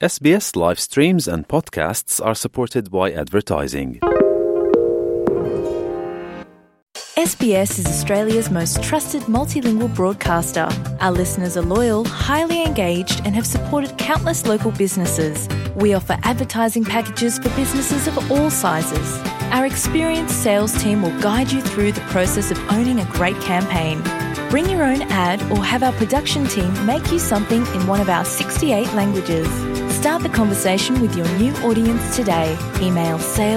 SBS live streams and podcasts are supported by advertising. SBS is Australia's most trusted multilingual broadcaster. Our listeners are loyal, highly engaged, and have supported countless local businesses. We offer advertising packages for businesses of all sizes. Our experienced sales team will guide you through the process of owning a great campaign. Bring your own ad or have our production team make you something in one of our 68 languages. Start the conversation with your new audience today. Email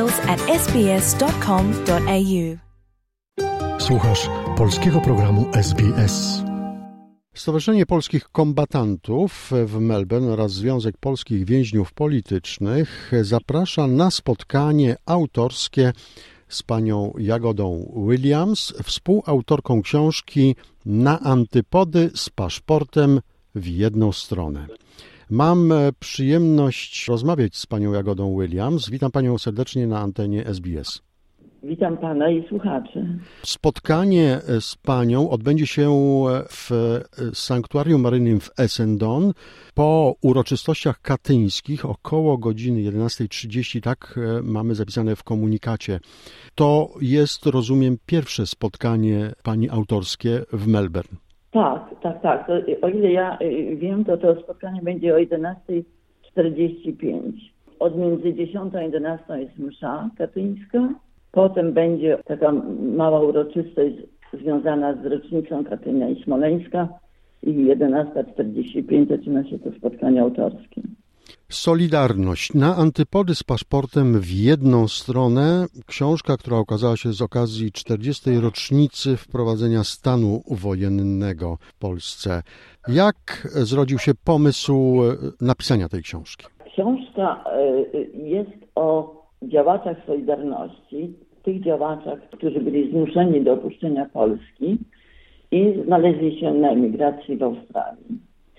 sales@sbs.com.au. Słuchasz polskiego programu SBS. Stowarzyszenie Polskich Kombatantów w Melbourne oraz Związek Polskich Więźniów Politycznych zaprasza na spotkanie autorskie z panią Jagodą Williams, współautorką książki Na antypody z paszportem w jedną stronę. Mam przyjemność rozmawiać z panią Jagodą Williams. Witam panią serdecznie na antenie SBS. Witam pana i słuchaczy. Spotkanie z panią odbędzie się w sanktuarium maryjnym w Essendon po uroczystościach katyńskich około godziny 11:30, tak mamy zapisane w komunikacie. To jest, rozumiem, pierwsze spotkanie pani autorskie w Melbourne. Tak. To, o ile ja wiem, to spotkanie będzie o 11:45. Od między 10 a 11 jest msza katyńska. Potem będzie taka mała uroczystość związana z rocznicą Katynia i Smoleńska i 11:45 zaczyna się to spotkanie autorskie. Solidarność. Na antypody z paszportem w jedną stronę. Książka, która ukazała się z okazji 40. rocznicy wprowadzenia stanu wojennego w Polsce. Jak zrodził się pomysł napisania tej książki? Książka jest o działaczach Solidarności, tych działaczach, którzy byli zmuszeni do opuszczenia Polski i znaleźli się na emigracji w Australii.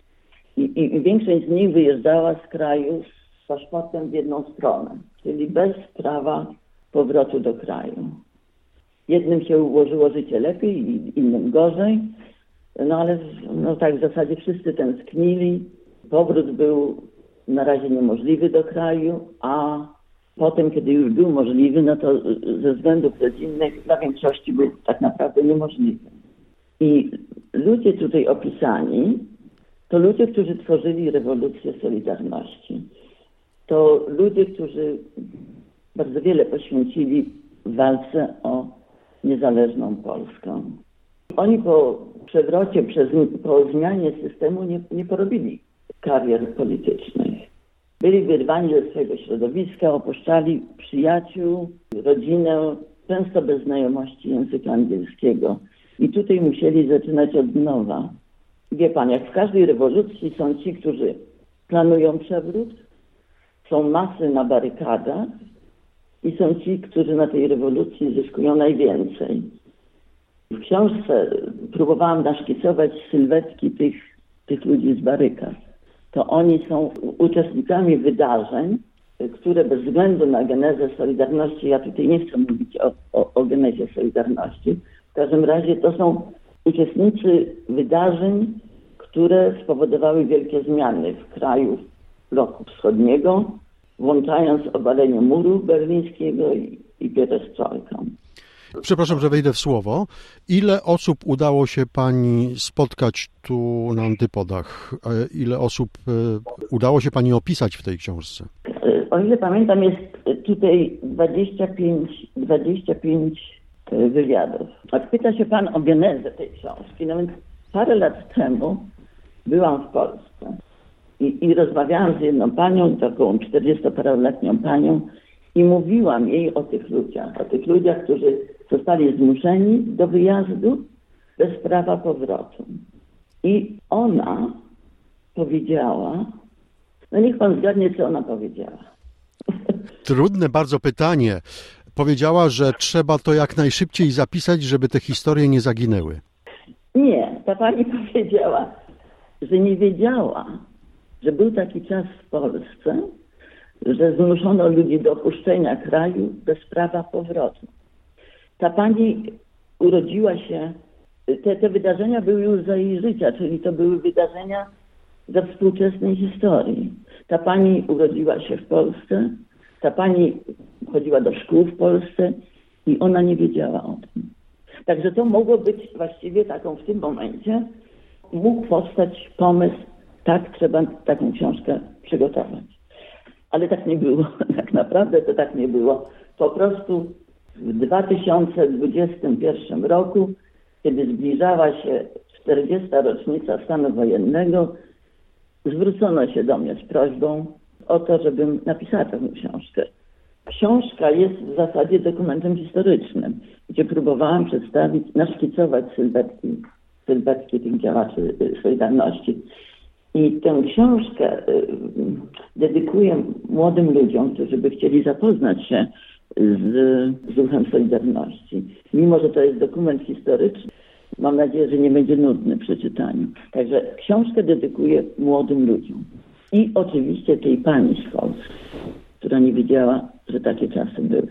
I większość z nich wyjeżdżała z kraju z paszportem w jedną stronę, czyli bez prawa powrotu do kraju. Jednym się ułożyło życie lepiej, innym gorzej, ale tak w zasadzie wszyscy tęsknili. Powrót był na razie niemożliwy do kraju, a potem, kiedy już był możliwy, to ze względów rodzinnych dla większości był tak naprawdę niemożliwy. I ludzie tutaj opisani to ludzie, którzy tworzyli rewolucję Solidarności. To ludzie, którzy bardzo wiele poświęcili w walce o niezależną Polskę. Oni po przewrocie, po zmianie systemu nie porobili karier politycznych. Byli wyrwani ze swojego środowiska, opuszczali przyjaciół, rodzinę, często bez znajomości języka angielskiego. I tutaj musieli zaczynać od nowa. Wie pan, jak w każdej rewolucji są ci, którzy planują przewrót, są masy na barykadach i są ci, którzy na tej rewolucji zyskują najwięcej. W książce próbowałam naszkicować sylwetki tych ludzi z barykad. To oni są uczestnikami wydarzeń, które bez względu na genezę Solidarności, ja tutaj nie chcę mówić o genezie Solidarności, w każdym razie to są uczestnicy wydarzeń, które spowodowały wielkie zmiany w kraju bloku wschodniego, włączając obalenie muru berlińskiego i perestrojkę. Przepraszam, że wejdę w słowo. Ile osób udało się pani spotkać tu na antypodach? Ile osób udało się pani opisać w tej książce? O ile pamiętam, jest tutaj 25 wywiadów. Jak pyta się pan o genezę tej książki, no więc parę lat temu byłam w Polsce i rozmawiałam z jedną panią, taką 40-paroletnią panią, i mówiłam jej o tych ludziach, którzy zostali zmuszeni do wyjazdu bez prawa powrotu. I ona powiedziała, no niech pan zgadnie, co ona powiedziała. Trudne bardzo pytanie. Powiedziała, że trzeba to jak najszybciej zapisać, żeby te historie nie zaginęły. Nie, ta pani powiedziała, że nie wiedziała, że był taki czas w Polsce, że zmuszono ludzi do opuszczenia kraju bez prawa powrotu. Ta pani urodziła się, te wydarzenia były już za jej życia, czyli to były wydarzenia we współczesnej historii. Ta pani urodziła się w Polsce, ta pani chodziła do szkół w Polsce i ona nie wiedziała o tym. Także to mogło być właściwie taką w tym momencie, mógł powstać pomysł, tak, trzeba taką książkę przygotować. Ale tak nie było, tak naprawdę to tak nie było. Po prostu w 2021 roku, kiedy zbliżała się 40. rocznica stanu wojennego, zwrócono się do mnie z prośbą o to, żebym napisała tę książkę. Książka jest w zasadzie dokumentem historycznym, gdzie próbowałam przedstawić, naszkicować sylwetki tych działaczy Solidarności. I tę książkę dedykuję młodym ludziom, którzy by chcieli zapoznać się z ruchem Solidarności. Mimo że to jest dokument historyczny, mam nadzieję, że nie będzie nudny przy czytaniu. Także książkę dedykuję młodym ludziom. I oczywiście tej pani z Polski, która nie wiedziała, że takie czasy były.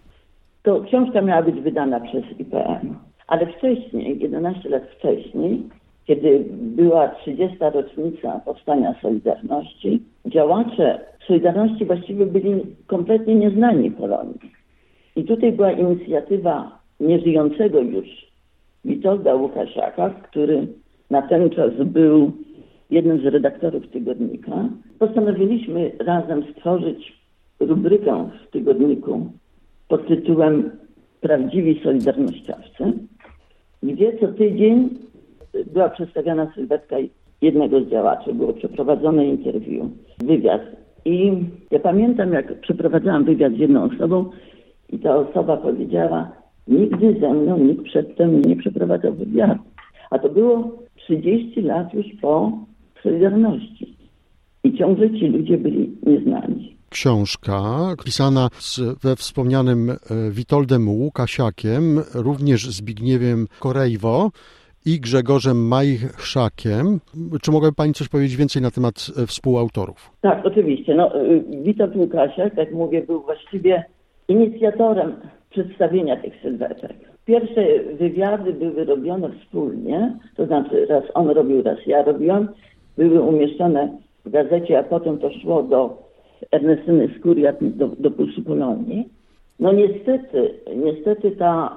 To książka miała być wydana przez IPN. Ale wcześniej, 11 lat wcześniej, kiedy była 30. rocznica powstania Solidarności, działacze Solidarności właściwie byli kompletnie nieznani Polonii. I tutaj była inicjatywa nieżyjącego już Witolda Łukasiaka, który na ten czas był jednym z redaktorów tygodnika. Postanowiliśmy razem stworzyć rubrykę w tygodniku pod tytułem Prawdziwi Solidarnościowcy, gdzie co tydzień była przedstawiana sylwetka jednego z działaczy, było przeprowadzone interview, wywiad. I ja pamiętam, jak przeprowadzałam wywiad z jedną osobą i ta osoba powiedziała: nigdy ze mną nikt przedtem nie przeprowadzał wywiadu. A to było 30 lat już po Solidarności. I ciągle ci ludzie byli nieznani. Książka pisana we wspomnianym Witoldem Łukasiakiem, również Zbigniewem Korejwo i Grzegorzem Majchrzakiem. Czy mogłaby Pani coś powiedzieć więcej na temat współautorów? Tak, oczywiście. Witold Łukasiak, jak mówię, był właściwie inicjatorem przedstawienia tych sylwetek. Pierwsze wywiady były robione wspólnie, to znaczy raz on robił, raz ja robiłam. Były umieszczone w gazecie, a potem to szło do Ernestyny Skuriat, do Pulsu Polonii. No niestety ta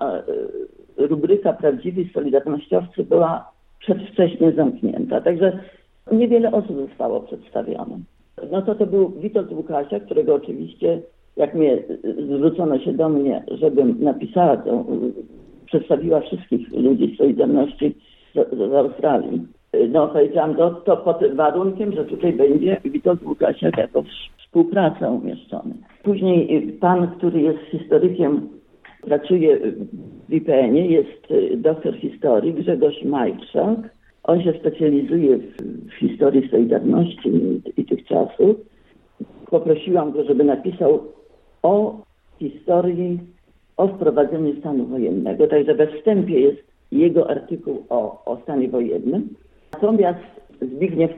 rubryka Prawdziwi Solidarnościowcy była przedwcześnie zamknięta, także niewiele osób zostało przedstawione. No to był Witold Łukasiak, którego oczywiście, jak zwrócono się do mnie, żebym napisała przedstawiła wszystkich ludzi z Solidarności z Australii. No powiedziałam, to pod warunkiem, że tutaj będzie Witold Łukasiak jako współpraca umieszczony. Później pan, który jest historykiem, pracuje w IPN-ie, jest doktor historii, Grzegorz Majchrzak. On się specjalizuje w historii Solidarności i tych czasów. Poprosiłam go, żeby napisał o historii, o wprowadzeniu stanu wojennego. Także we wstępie jest jego artykuł o stanie wojennym. Natomiast Zbigniew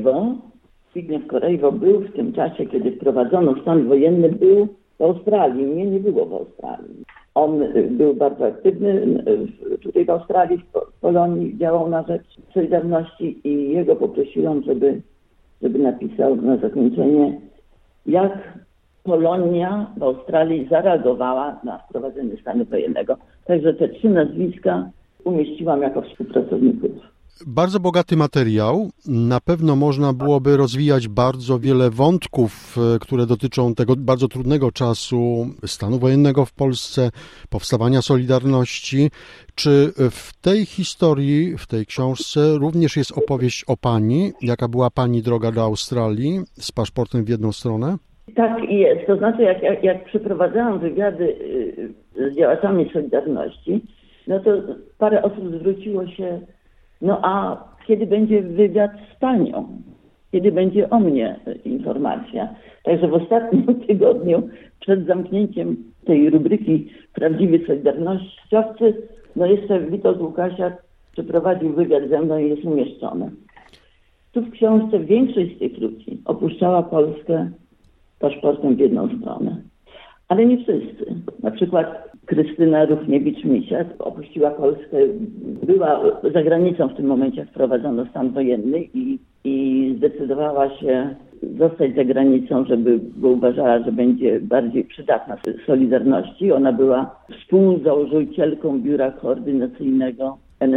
Korejwo był w tym czasie, kiedy wprowadzono stan wojenny, był w Australii. Mnie nie było w Australii. On był bardzo aktywny tutaj w Australii, w Polonii, działał na rzecz Solidarności i jego poprosiłam, żeby napisał na zakończenie, jak Polonia w Australii zareagowała na wprowadzenie stanu wojennego. Także te 3 nazwiska umieściłam jako współpracowników. Bardzo bogaty materiał. Na pewno można byłoby rozwijać bardzo wiele wątków, które dotyczą tego bardzo trudnego czasu stanu wojennego w Polsce, powstawania Solidarności. Czy w tej historii, w tej książce również jest opowieść o Pani? Jaka była Pani droga do Australii z paszportem w jedną stronę? Tak jest. To znaczy, jak przeprowadzałam wywiady z działaczami Solidarności, no to parę osób zwróciło się: no a kiedy będzie wywiad z Panią? Kiedy będzie o mnie informacja? Także w ostatnim tygodniu, przed zamknięciem tej rubryki Prawdziwi Solidarnościowcy, no jeszcze Witold Łukasiak przeprowadził wywiad ze mną i jest umieszczony. Tu w książce większość z tych ludzi opuszczała Polskę paszportem w jedną stronę. Ale nie wszyscy. Na przykład Krystyna Ruchniewicz-Misiak opuściła Polskę, była za granicą w tym momencie, jak wprowadzono stan wojenny i zdecydowała się zostać za granicą, bo uważała, że będzie bardziej przydatna Solidarności. Ona była współzałożycielką biura koordynacyjnego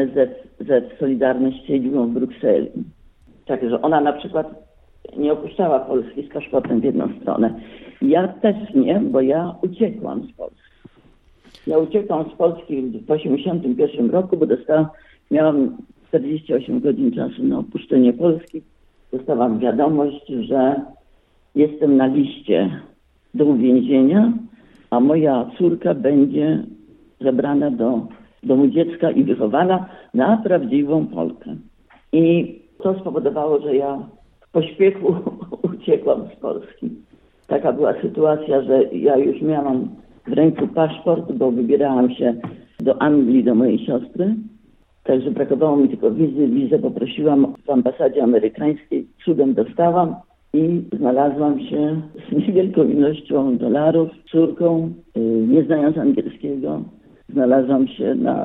NSZZ Solidarność z siedzibą w Brukseli. Także ona na przykład nie opuszczała Polski z paszportem w jedną stronę. Ja też nie, bo ja uciekłam z Polski. Ja uciekłam z Polski w 1981 roku, bo miałam 48 godzin czasu na opuszczenie Polski. Dostałam wiadomość, że jestem na liście do uwięzienia, a moja córka będzie zabrana do domu dziecka i wychowana na prawdziwą Polkę. I to spowodowało, że ja w pośpiechu uciekłam z Polski. Taka była sytuacja, że ja już miałam w ręku paszport, bo wybierałam się do Anglii, do mojej siostry. Także brakowało mi tylko wizy. Wizę poprosiłam w ambasadzie amerykańskiej. Cudem dostałam i znalazłam się z niewielką ilością dolarów, córką, nie znając angielskiego. Znalazłam się na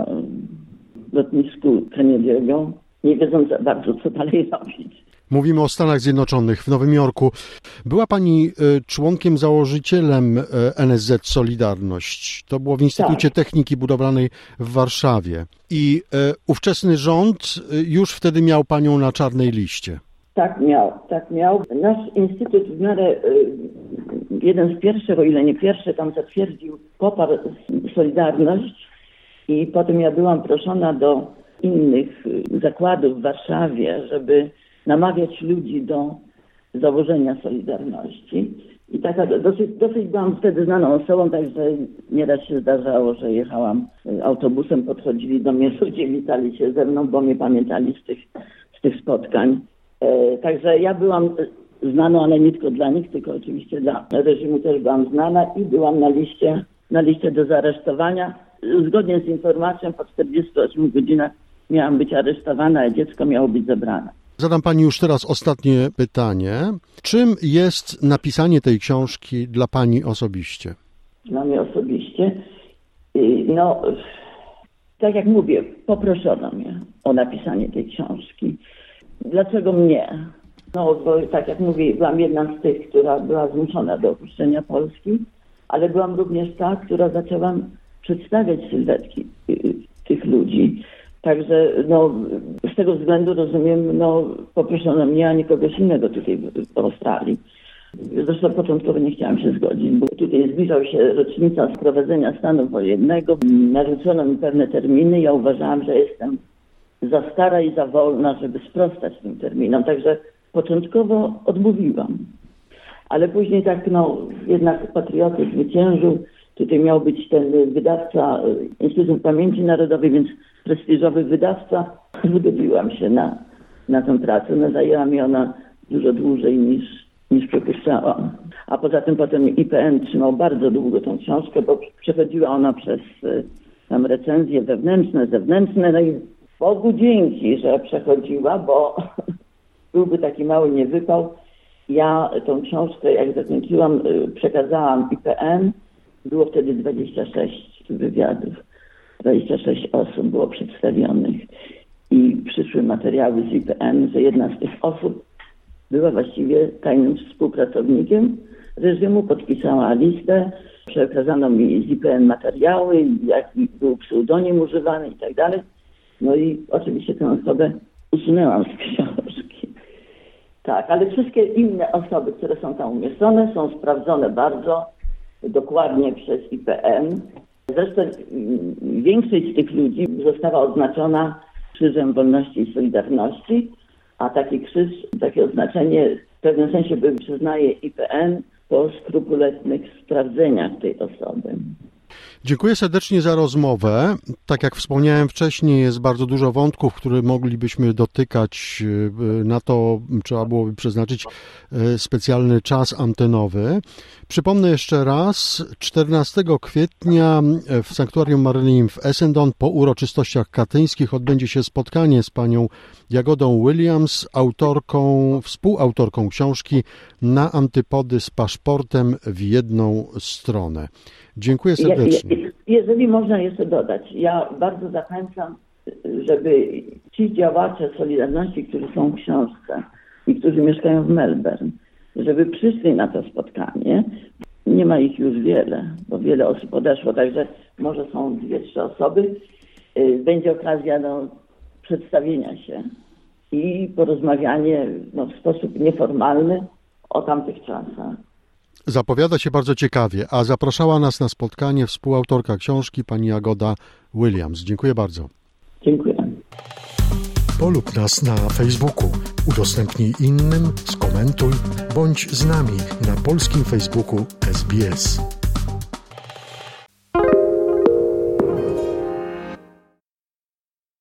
lotnisku Kennedy'ego, nie wiedząc za bardzo, co dalej robić. Mówimy o Stanach Zjednoczonych, w Nowym Jorku. Była pani członkiem, założycielem NSZZ Solidarność. To było w Instytucie Techniki Budowlanej w Warszawie. I ówczesny rząd już wtedy miał panią na czarnej liście. Tak miał. Nasz instytut w miarę jeden z pierwszych, o ile nie pierwszy, tam zatwierdził, poparł Solidarność i potem ja byłam proszona do innych zakładów w Warszawie, żeby namawiać ludzi do założenia Solidarności. I taka dosyć byłam wtedy znaną osobą, także nieraz się zdarzało, że jechałam autobusem, podchodzili do mnie ludzie, witali się ze mną, bo mnie pamiętali z tych spotkań. Także ja byłam znaną, ale nie tylko dla nich, tylko oczywiście dla reżimu też byłam znana i byłam na liście do zaaresztowania. Zgodnie z informacją po 48 godzinach miałam być aresztowana, a dziecko miało być zabrane. Zadam pani już teraz ostatnie pytanie. Czym jest napisanie tej książki dla pani osobiście? Dla mnie osobiście? No, tak jak mówię, poproszono mnie o napisanie tej książki. Dlaczego mnie? No, bo tak jak mówię, byłam jedna z tych, która była zmuszona do opuszczenia Polski, ale byłam również ta, która zaczęła przedstawiać sylwetki tych ludzi. Także z tego względu rozumiem, poproszono mnie, a nie kogoś innego tutaj w Australii. Zresztą początkowo nie chciałam się zgodzić, bo tutaj zbliżał się rocznica wprowadzenia stanu wojennego. Narzucono mi pewne terminy. Ja uważałam, że jestem za stara i za wolna, żeby sprostać tym terminom. Także początkowo odmówiłam. Ale później jednak patriotyzm zwyciężył. Tutaj miał być ten wydawca Instytut Pamięci Narodowej, więc prestiżowy wydawca. Zgodziłam się na tę pracę. Zajęła mi ona dużo dłużej niż przypuszczałam. A poza tym potem IPN trzymał bardzo długo tą książkę, bo przechodziła ona przez tam recenzje wewnętrzne, zewnętrzne. No i Bogu dzięki, że przechodziła, bo byłby taki mały niewypał. Ja tą książkę, jak zakończyłam, przekazałam IPN. Było wtedy 26 wywiadów. 26 osób było przedstawionych i przyszły materiały z IPN, że jedna z tych osób była właściwie tajnym współpracownikiem reżimu, podpisała listę, przekazano mi z IPN materiały, jaki był pseudonim używany i tak dalej. No i oczywiście tę osobę usunęłam z książki. Tak, ale wszystkie inne osoby, które są tam umieszczone, są sprawdzone bardzo dokładnie przez IPN. Zresztą większość z tych ludzi została odznaczona Krzyżem Wolności i Solidarności, a taki krzyż, takie oznaczenie w pewnym sensie przyznaje IPN po skrupulatnych sprawdzeniach tej osoby. Dziękuję serdecznie za rozmowę. Tak jak wspomniałem wcześniej, jest bardzo dużo wątków, które moglibyśmy dotykać. Na to trzeba byłoby przeznaczyć specjalny czas antenowy. Przypomnę jeszcze raz, 14 kwietnia w Sanktuarium Marylim w Essendon po uroczystościach katyńskich odbędzie się spotkanie z panią Jagodą Williams, współautorką książki Na antypody z paszportem w jedną stronę. Dziękuję serdecznie. Jeżeli można jeszcze dodać, ja bardzo zachęcam, żeby ci działacze Solidarności, którzy są w książce i którzy mieszkają w Melbourne, żeby przyszli na to spotkanie. Nie ma ich już wiele, bo wiele osób odeszło, także może są 2-3 osoby. Będzie okazja do przedstawienia się i porozmawianie w sposób nieformalny o tamtych czasach. Zapowiada się bardzo ciekawie, a zapraszała nas na spotkanie współautorka książki pani Jagoda Williams. Dziękuję bardzo. Dziękuję. Polub nas na Facebooku, udostępnij innym, skomentuj, bądź z nami na polskim Facebooku SBS.